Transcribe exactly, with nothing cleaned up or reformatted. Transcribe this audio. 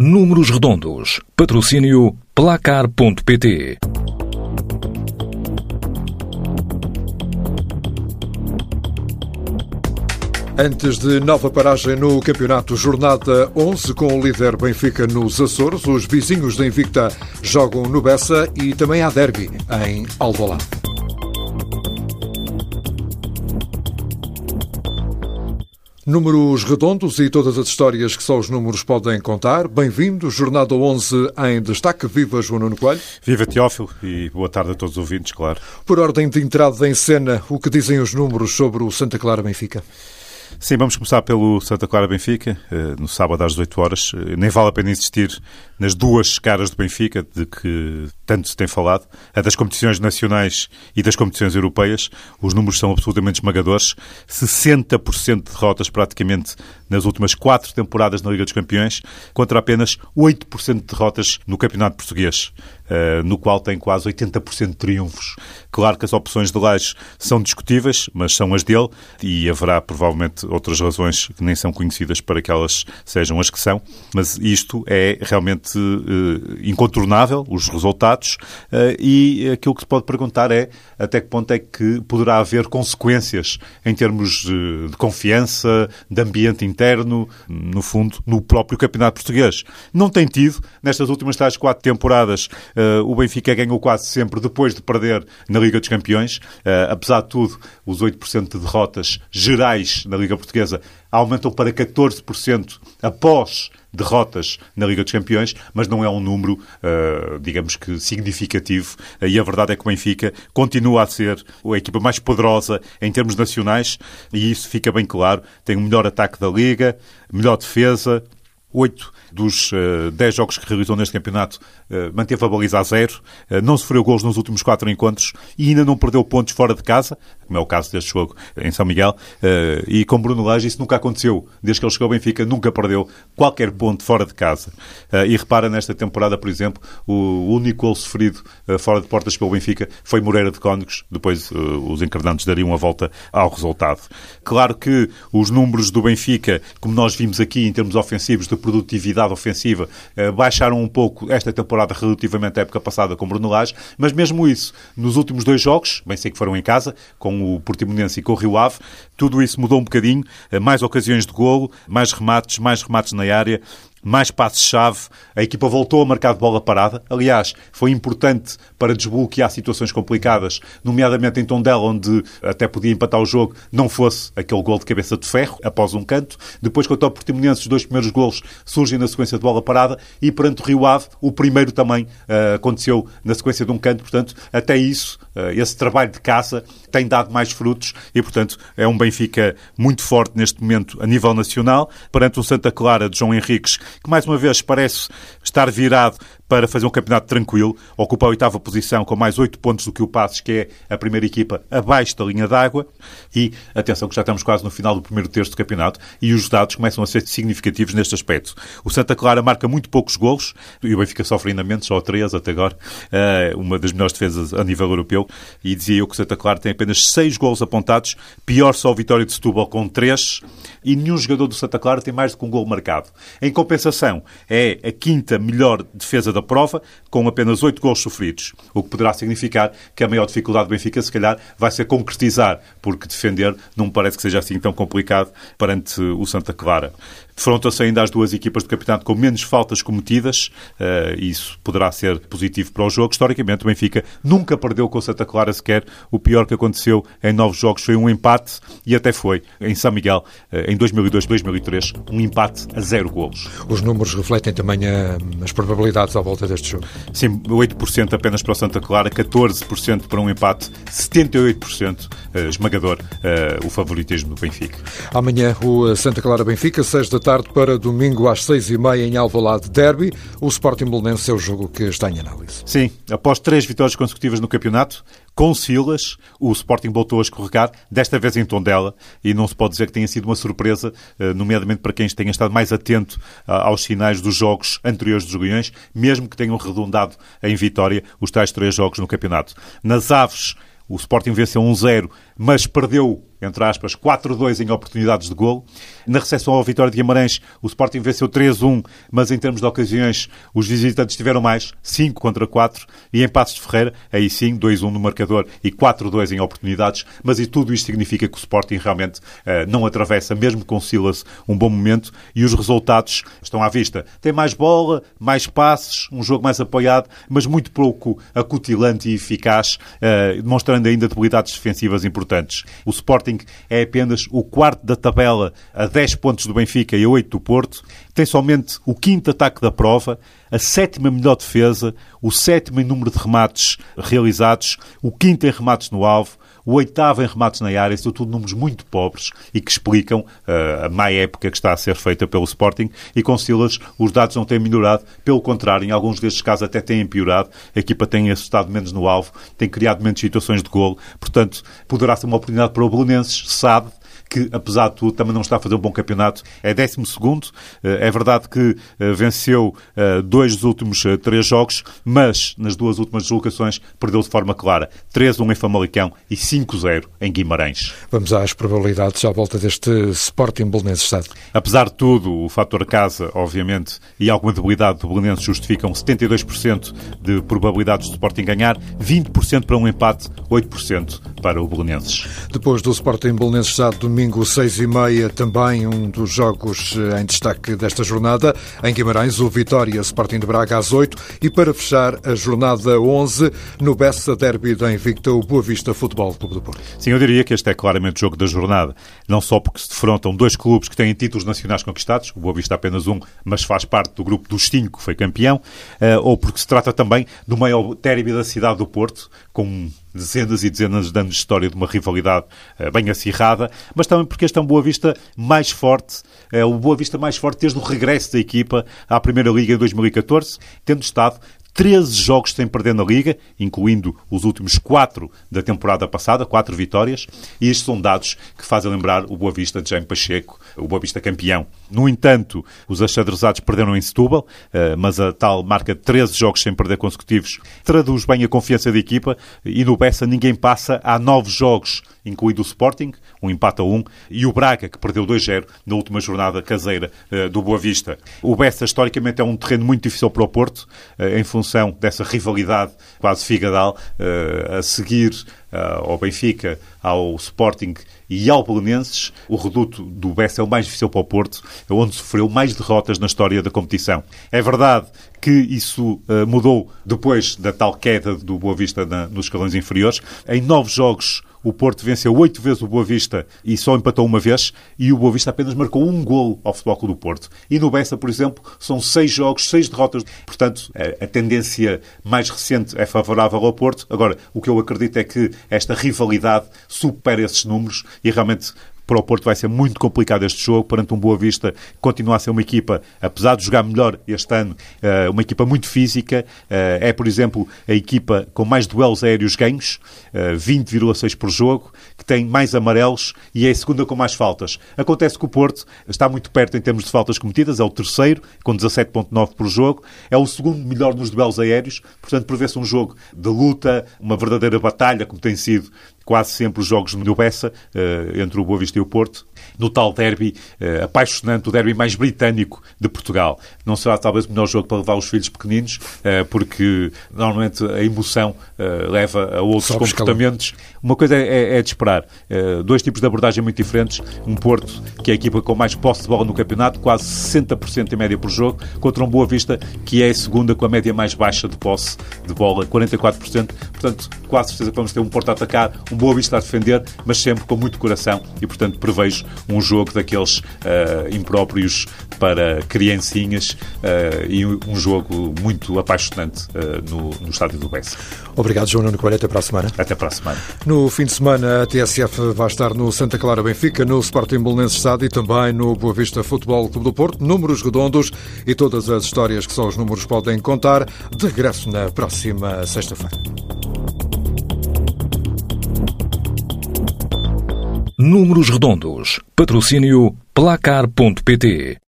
Números Redondos. Patrocínio Placar ponto pt. Antes de nova paragem no campeonato, jornada onze, com o líder Benfica nos Açores, os vizinhos da Invicta jogam no Bessa e também há derby em Alvalade. Números redondos e todas as histórias que só os números podem contar. Bem-vindo, jornada onze em destaque. Viva João Nuno Coelho. Viva Teófilo e boa tarde a todos os ouvintes, claro. Por ordem de entrada em cena, o que dizem os números sobre o Santa Clara Benfica? Sim, vamos começar pelo Santa Clara Benfica, no sábado às dezoito horas. Nem vale a pena insistir nas duas caras do Benfica, de que tanto se tem falado, a das competições nacionais e das competições europeias. Os números são absolutamente esmagadores. sessenta por cento de derrotas praticamente nas últimas quatro temporadas na Liga dos Campeões, contra apenas oito por cento de derrotas no Campeonato Português, no qual tem quase oitenta por cento de triunfos. Claro que as opções de Lage são discutíveis, mas são as dele, e haverá provavelmente outras razões que nem são conhecidas para que elas sejam as que são, mas isto é realmente uh, incontornável, os resultados, uh, e aquilo que se pode perguntar é até que ponto é que poderá haver consequências em termos uh, de confiança, de ambiente interno, no fundo, no próprio Campeonato Português. Não tem tido, nestas últimas tais quatro temporadas, uh, o Benfica ganhou quase sempre depois de perder na Liga dos Campeões. Uh, apesar de tudo, os oito por cento de derrotas gerais na Liga Portuguesa aumentam para catorze por cento após derrotas na Liga dos Campeões, mas não é um número, uh, digamos que, significativo. Uh, e a verdade é que o Benfica continua a ser a equipa mais poderosa em termos nacionais, e isso fica bem claro. Tem o melhor ataque da Liga, melhor defesa. Oito dos uh, dez jogos que realizou neste campeonato uh, manteve a baliza a zero, uh, não sofreu golos nos últimos quatro encontros e ainda não perdeu pontos fora de casa, como é o caso deste jogo em São Miguel, uh, e com Bruno Lage isso nunca aconteceu. Desde que ele chegou ao Benfica nunca perdeu qualquer ponto fora de casa. Uh, e repara, nesta temporada, por exemplo, o único gol sofrido uh, fora de portas pelo Benfica foi Moreira de Cónegos. Depois uh, os encarnados dariam a volta ao resultado. Claro que os números do Benfica, como nós vimos aqui em termos ofensivos, de produtividade ofensiva, baixaram um pouco esta temporada relativamente à época passada com Bruno Lage, mas mesmo isso, nos últimos dois jogos, bem sei que foram em casa, com o Portimonense e com o Rio Ave, tudo isso mudou um bocadinho, mais ocasiões de golo, mais remates, mais remates na área, mais passes-chave, a equipa voltou a marcar de bola parada. Aliás, foi importante para desbloquear situações complicadas, nomeadamente em Tondela, onde até podia empatar o jogo, não fosse aquele gol de cabeça de ferro, após um canto. Depois, quanto ao Portimonense, os dois primeiros golos surgem na sequência de bola parada, e perante o Rio Ave, o primeiro também uh, aconteceu na sequência de um canto. Portanto, até isso, uh, esse trabalho de caça tem dado mais frutos e, portanto, é um Benfica muito forte neste momento a nível nacional, perante o Santa Clara de João Henriques, que mais uma vez parece estar virado para fazer um campeonato tranquilo, ocupa a oitava posição com mais oito pontos do que o Passos, que é a primeira equipa abaixo da linha d'água. E atenção que já estamos quase no final do primeiro terço do campeonato e os dados começam a ser significativos neste aspecto. O Santa Clara marca muito poucos golos e o Benfica sofre ainda menos, só três até agora, uma das melhores defesas a nível europeu, e dizia eu que o Santa Clara tem apenas seis golos apontados, pior só o Vitória de Setúbal com três, e nenhum jogador do Santa Clara tem mais do que um golo marcado. Em compensação, é a quinta melhor defesa da prova, com apenas oito golos sofridos, o que poderá significar que a maior dificuldade do Benfica, se calhar, vai ser concretizar, porque defender não me parece que seja assim tão complicado perante o Santa Clara. Defrontam-se ainda as duas equipas do campeonato com menos faltas cometidas, uh, isso poderá ser positivo para o jogo. Historicamente, o Benfica nunca perdeu com o Santa Clara sequer. O pior que aconteceu em nove jogos foi um empate, e até foi em São Miguel, uh, em dois mil e dois, dois mil e três, um empate a zero golos. Os números refletem também a, as probabilidades à volta deste jogo. Sim, oito por cento apenas para o Santa Clara, catorze por cento para um empate, setenta e oito por cento uh, esmagador uh, o favoritismo do Benfica. Amanhã o Santa Clara Benfica, seis da tarde para domingo às seis e meia em Alvalade derby. O Sporting Belenenses é o jogo que está em análise. Sim, após três vitórias consecutivas no campeonato, com Silas, o Sporting voltou a escorregar, desta vez em Tondela, e não se pode dizer que tenha sido uma surpresa, nomeadamente para quem tenha estado mais atento aos sinais dos jogos anteriores dos Leões, mesmo que tenham redundado em vitória os tais três jogos no campeonato. Nas Aves, o Sporting venceu um zero mas perdeu, entre aspas, quatro a dois em oportunidades de golo. Na recepção ao Vitória de Guimarães, o Sporting venceu três a um, mas em termos de ocasiões, os visitantes tiveram mais, cinco contra quatro, e em Passos de Ferreira, aí sim, dois a um no marcador e quatro a dois em oportunidades, mas e tudo isto significa que o Sporting realmente uh, não atravessa, mesmo com o Silas, um bom momento, e os resultados estão à vista. Tem mais bola, mais passes, um jogo mais apoiado, mas muito pouco acutilante e eficaz, uh, demonstrando ainda debilidades defensivas importantes. O Sporting é apenas o quarto da tabela, a dez pontos do Benfica e a oito do Porto. Tem somente o quinto ataque da prova, a sétima melhor defesa, o sétimo em número de remates realizados, o quinto em remates no alvo, o oitavo em remates na área. São tudo números muito pobres e que explicam uh, a má época que está a ser feita pelo Sporting, e com Silas os dados não têm melhorado, pelo contrário, em alguns destes casos até têm empeorado. A equipa tem assustado menos no alvo, tem criado menos situações de golo, portanto poderá ser uma oportunidade para o Belenenses, sabe que, apesar de tudo, também não está a fazer um bom campeonato. É décimo segundo. É verdade que venceu dois dos últimos três jogos, mas nas duas últimas deslocações perdeu de forma clara. três a um em Famalicão e cinco a zero em Guimarães. Vamos às probabilidades à volta deste Sporting Belenenses Stade. Apesar de tudo, o fator casa, obviamente, e alguma debilidade do Belenenses justificam setenta e dois por cento de probabilidades do Sporting ganhar, vinte por cento para um empate, oito por cento para o Belenenses. Depois do Sporting Belenenses Stade, domingo seis e meia, também um dos jogos em destaque desta jornada. Em Guimarães, o Vitória Sporting de Braga às oito, e para fechar a jornada onze, no Bessa Derby da Invicta, o Boa Vista Futebol Clube do Porto. Sim, eu diria que este é claramente o jogo da jornada. Não só porque se defrontam dois clubes que têm títulos nacionais conquistados, o Boa Vista apenas um, mas faz parte do grupo dos cinco que foi campeão, ou porque se trata também do maior derby da cidade do Porto, com dezenas e dezenas de anos de história de uma rivalidade uh, bem acirrada, mas também porque este é um Boa Vista mais forte, é o Boa Vista mais forte desde o regresso da equipa à Primeira Liga em dois mil e catorze, tendo estado treze jogos sem perder na Liga, incluindo os últimos quatro da temporada passada, quatro vitórias, e estes são dados que fazem lembrar o Boa Vista de Jaime Pacheco, o Boa Vista campeão. No entanto, os achadrezados perderam em Setúbal, mas a tal marca de treze jogos sem perder consecutivos traduz bem a confiança da equipa, e no Bessa ninguém passa há nove jogos, incluindo o Sporting, um empate a um, e o Braga, que perdeu dois a zero na última jornada caseira do Boa Vista. O Bessa, historicamente, é um terreno muito difícil para o Porto, em função dessa rivalidade quase figadal, uh, a seguir uh, ao Benfica, ao Sporting e ao Belenenses. O reduto do Bessa é o mais difícil para o Porto, é onde sofreu mais derrotas na história da competição. É verdade que isso uh, mudou depois da tal queda do Boa Vista na, nos escalões inferiores. Em nove jogos, o Porto venceu oito vezes o Boa Vista e só empatou uma vez, e o Boa Vista apenas marcou um golo ao Futebol Clube do Porto. E no Bessa, por exemplo, são seis jogos, seis derrotas. Portanto, a, a tendência mais recente é favorável ao Porto. Agora, o que eu acredito é que esta rivalidade supera esses números e realmente para o Porto vai ser muito complicado este jogo, perante um Boa Vista que continua a ser uma equipa, apesar de jogar melhor este ano, uma equipa muito física. É, por exemplo, a equipa com mais duelos aéreos ganhos, vinte vírgula seis por jogo, que tem mais amarelos e é a segunda com mais faltas. Acontece que o Porto está muito perto em termos de faltas cometidas, é o terceiro, com dezassete vírgula nove por jogo, é o segundo melhor nos duelos aéreos, portanto prevê-se um jogo de luta, uma verdadeira batalha, como tem sido quase sempre os jogos no Bessa, uh, entre o Boa Vista e o Porto, no tal derby uh, apaixonante, o derby mais britânico de Portugal. Não será talvez o melhor jogo para levar os filhos pequeninos, uh, porque normalmente a emoção uh, leva a outros Sobe comportamentos. Escalão. Uma coisa é, é de esperar. Uh, dois tipos de abordagem muito diferentes. Um Porto, que é a equipa com mais posse de bola no campeonato, quase sessenta por cento em média por jogo, contra um Boa Vista, que é a segunda com a média mais baixa de posse de bola, quarenta e quatro por cento. Portanto, quase certeza que vamos ter um Porto a atacar, um Boa Vista a defender, mas sempre com muito coração, e portanto prevejo um jogo daqueles uh, impróprios para criancinhas, uh, e um jogo muito apaixonante uh, no, no estádio do Bessa. Obrigado, João Nuno Coelho. Até para a semana. Até para a semana. No fim de semana, a T S F vai estar no Santa Clara Benfica, no Sporting Belenenses Stade e também no Boa Vista Futebol Clube do Porto. Números redondos e todas as histórias que só os números podem contar. De regresso na próxima sexta-feira. Números redondos. Patrocínio placar ponto pt.